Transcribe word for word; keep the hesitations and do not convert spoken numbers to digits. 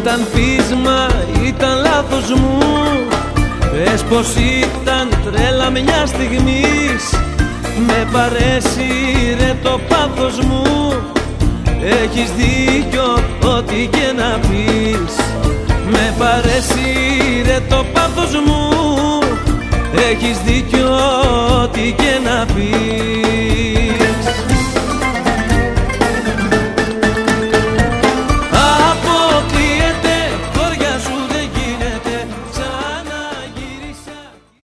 ήταν πείσμα, ήταν λάθος μου. Πες πως ήταν τρέλα μια στιγμής, με παρέσυρε το πάθος μου. Έχεις δίκιο ό,τι και να πεις, με παρέσυρε το πάθος μου. Έχεις δίκιο ό,τι και να πεις.